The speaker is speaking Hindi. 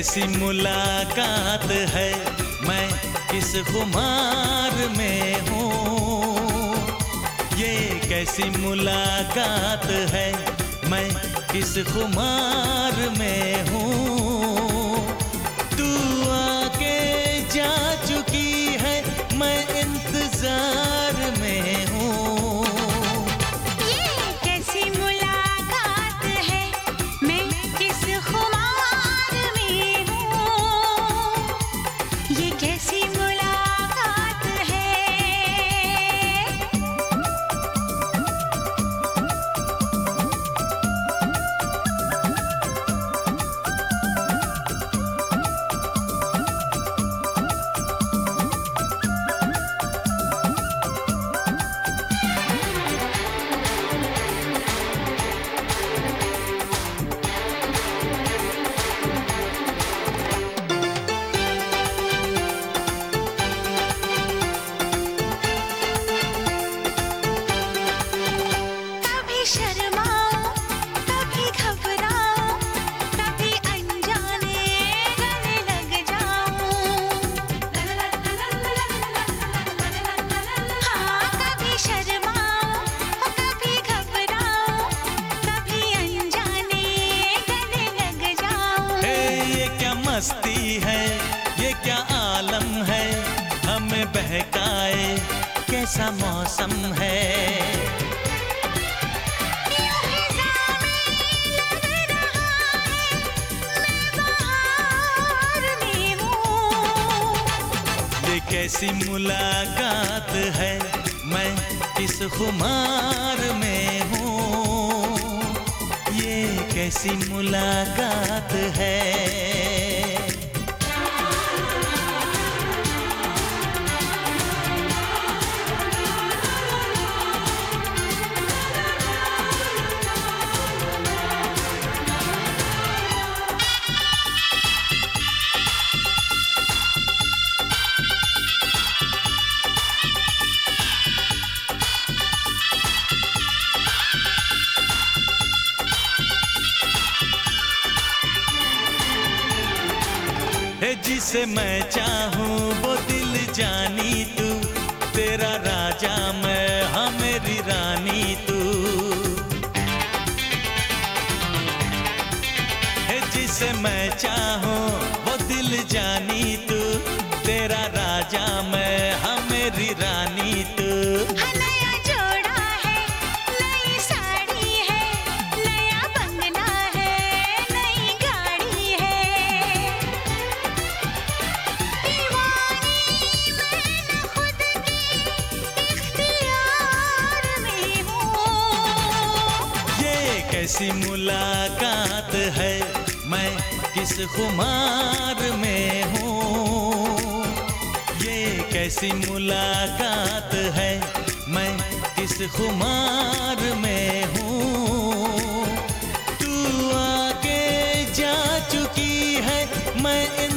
कैसी मुलाकात है, मैं किस खुमार में हूँ। ये कैसी मुलाकात है, मैं किस खुमार में हूँ। तू आके जा चुकी है, मैं इंतजार में हूँ। ये कैसी मुलाकात है, मैं किस खुमार में हूँ। ये कैसी मुलाकात है। मस्ती है, ये क्या आलम है, हमें बहकाए कैसा मौसम है। ये कैसी मुलाकात है, मैं किस खुमार में हूँ। ये कैसी मुलाकात है। जिसे मैं चाहूँ वो दिल जानी तू, तेरा राजा मैं, हाँ मेरी रानी तू। जिसे मैं चाहूँ वो दिल जानी तू, तेरा राजा मैं, हाँ मेरी रानी तू। कैसी मुलाकात है, मैं किस खुमार में हूँ। ये कैसी मुलाकात है, मैं किस खुमार में हूँ। तू आके जा चुकी है, मैं